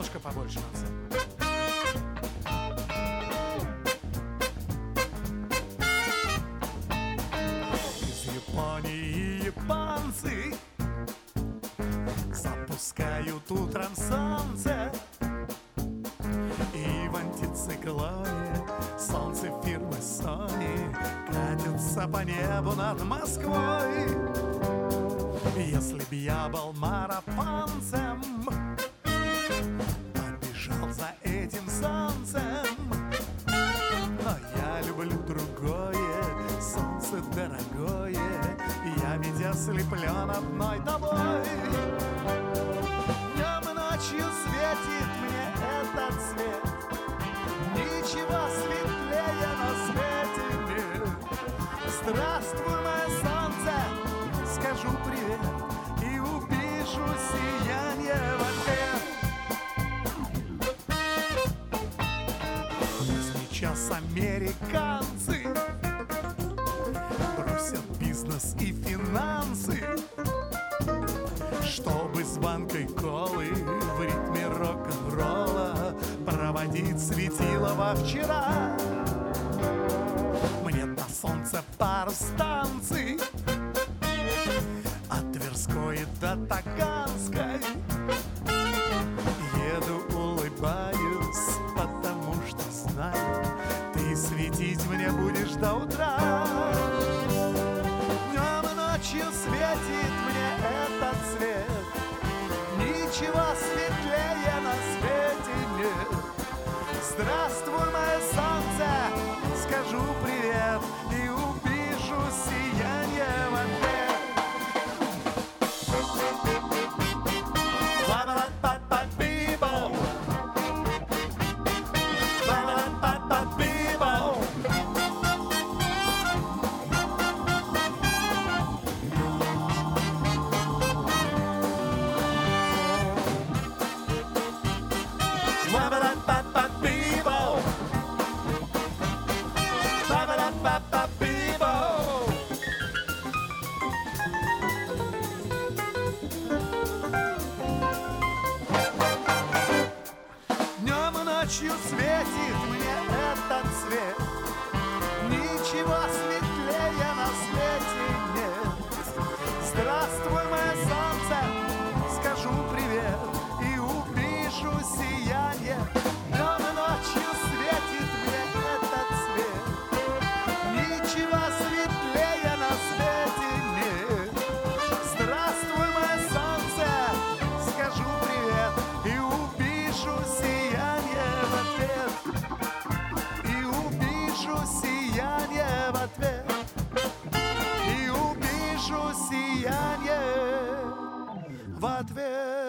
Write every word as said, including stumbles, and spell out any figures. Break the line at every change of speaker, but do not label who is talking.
солнышко побольше на всем. Из Японии японцы запускают утром солнце, и в антициклоне солнце фирмы Sony катится по небу над Москвой. Если б я был марафонцем, побежал за этим солнцем. Но я люблю другое, солнце дорогое, я ведь ослеплен одной тобой. Днем и ночью светит мне этот свет, ничего светлее на свете нет. Здравствуй, мое солнце, скажу привет и увижу сияние в ответ. Сейчас американцы бросят бизнес и финансы, чтобы с банкой колы в ритме рок-н-ролла проводить светилово вчера. Мне до солнца пару станций, от Тверской до Таганской. Еду, улыбаюсь, потому что знаю, ты светить мне будешь до утра. Днем и ночью светит мне этот свет, ничего светлее на свете нет. Здравствуй, мое солнце, скажу привет и увижу сияние в ответ. Днем и ночью светит мне этот свет, ничего светлее на свете нет. Здравствуй, мое солнце, скажу привет и увижу сияние. Днем и ночью светит мне этот свет, ничего светлее на свете нет. Здравствуй, мое солнце, скажу привет и увижу сияние в ответ. И увижу сияние в ответ. И увижу сияние в ответ.